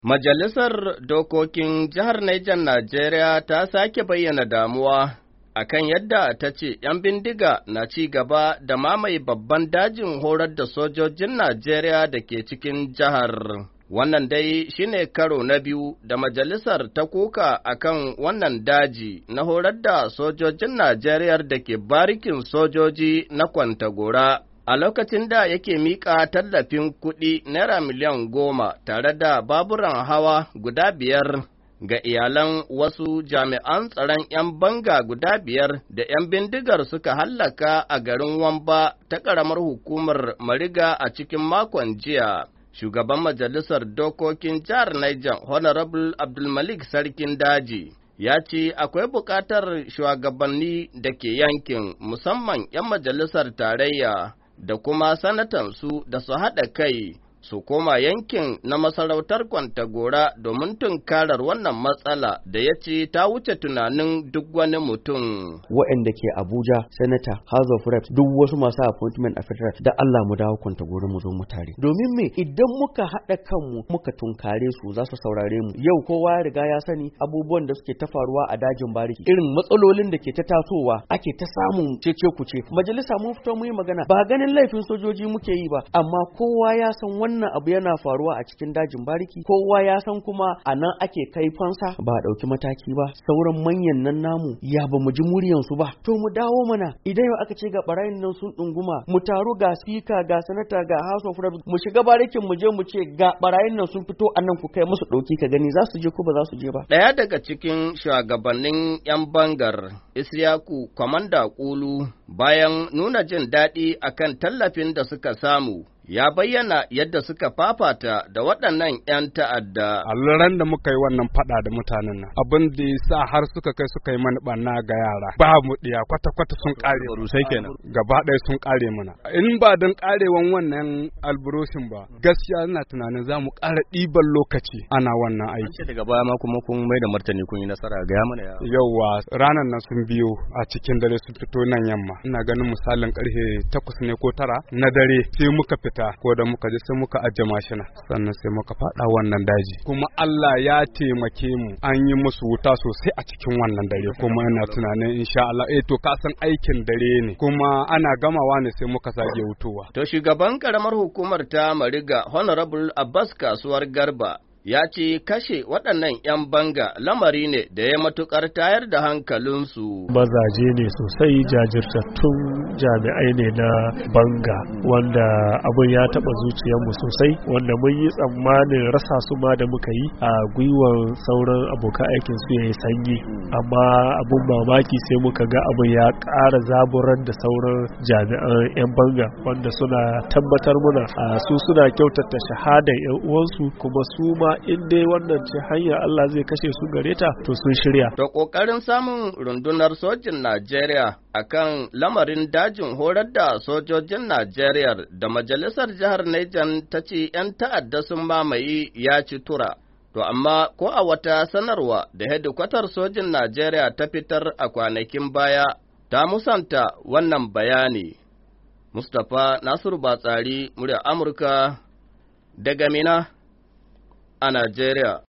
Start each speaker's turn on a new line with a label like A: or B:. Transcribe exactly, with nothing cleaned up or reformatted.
A: Majalisar Dokokin Jihar Niger Najeriya ta sake bayyana damuwa akan yadda ta ce ‘yan bindiga na ci gaba da mamaye babban dajin horar da sojojin Najeriya da ke cikin jihar. Wannan dai shine karo na biyu da majalisar ta kuka akan wannan daji na horar da sojojin Najeriya da ke barikin sojoji na Kwantagora. A lokacin da yake miƙa tallafin kuɗi naira miliyan goma tare da baburan hawa guda biyar ga iyalan wasu jami'an tsaron ‘yan banga guda biyar da ‘yan bindigar suka hallaka a garin Wamba ta ƙaramar hukumar Mariga a cikin makon jiya. Shugaban Majalisar Dokokin Jihar Niger, Honorable Abdulmalik Sarkin Daji, ya ce akwai buƙatar shugabanni da ke yankin, musamman ‘yan majalisar tarayya, da kuma sanatansu da su haɗa kai su koma yankin na masarautar Kwantagora domin tunkarar wannan matsala da ya ce ta wuce tunanin duk wani mutum.
B: Waɗanda ke Abuja, Senator, House of Reps, duk wasu masu appointment a federal, da Allah mu dawo Kwantagora mu zo mu tare. Domin me idan muka haɗa kanmu muka tunkare su za su saurare mu. Yau kowa ya riga ya sani abubuwan da suke ta faruwa a dajin bariki, irin matsalolin da ke ta tasowa ake ta samun cece kuce. Majalisa mun fito mu yi magana, ba ganin laifin sojoji muke yi ba, amma kowa ya san wannan wannan abu yana faruwa a cikin dajin bariki, kowa ya san kuma a nan ake kai fansa, ba a ɗauki mataki ba. Sauran manyan nan namu ya ba mu ji muryansu ba, to mu dawo mana. Idan yau aka ce ga barayin nan sun ɗunguma, mu taru ga speaker, ga senator, ga house of reps, mu shiga barikin mu je mu ce ga barayin nan sun fito a nan ku kai musu ɗauki ka gani za su je ko ba za su je ba.
A: Ɗaya daga cikin shugabannin 'yan bangar, Isyaku Kwamanda Kulu, bayan nuna jin daɗi akan tallafin da suka samu, ya bayyana yadda suka fafata da waɗannan ‘yan ta'adda.
C: A ran da muka yi wannan faɗa da mutanen nan, abin da ya sa har suka kai suka yi mana ɓanna ga yara, ba mu ɗiya kwata-kwata sun ƙare.
A: Rusai kenan.
C: Gaba ɗaya sun ƙare mana. In ba don ƙarewan wannan alburoshin ba, gaskiya ina tunanin za mu ƙara ɗiban lokaci ana wannan aiki.
A: An ce daga baya ma kuma kun mai da martani kun yi nasara, gaya mana ya.
C: Yauwa, ranar nan sun biyo a cikin dare sun fito nan yamma. Ina ganin misalin ƙarfe takwas ne ko tara na dare sai muka fita. Ko da muka je sai muka ajiye mashina sannan sai muka faɗa wannan daji, kuma Allah ya taimake mu an yi musu wuta sosai a cikin wannan dare, kuma ina tunanin insha Allah eh to ka san aikin dare ne kuma ana gamawa ne sai muka sake wutowa.
A: To shugaban karamar hukumar ta Mariga, Honorable Abbas Kasuwar Garba, ya ce kashe waɗannan ‘yan banga lamari ne da ya matuƙar tayar da hankalinsu.
D: Mazaje ne sosai, jajirtattun jami'ai ne na banga, wanda abin ya taɓa zuciyarmu sosai, wanda mun yi tsammanin rasa su ma da muka yi a gwiwan sauran abokan aikin su ya yi sanyi, amma abin mamaki sai muka ga abin ya ƙara zaburar da sauran jami'an ‘yan banga, wanda suna tabbatar muna su suna kyautata shahadar ‘yan uwansu, kuma su ma in dai wannan ce hanyar Allah zai kashe su gare ta to sun shirya.
A: Da ƙoƙarin samun rundunar sojin Najeriya akan lamarin dajin horar da sojojin Najeriya da majalisar jihar Niger ta ce ‘yan ta'adda sun mamaye ya ci tura. To amma ko a wata sanarwa da hedikwatar sojin Najeriya ta fitar a kwanakin baya ta musanta wannan bayani. Mustapha Nasiru Batsari, murya Amurka, daga Mina a Najeriya.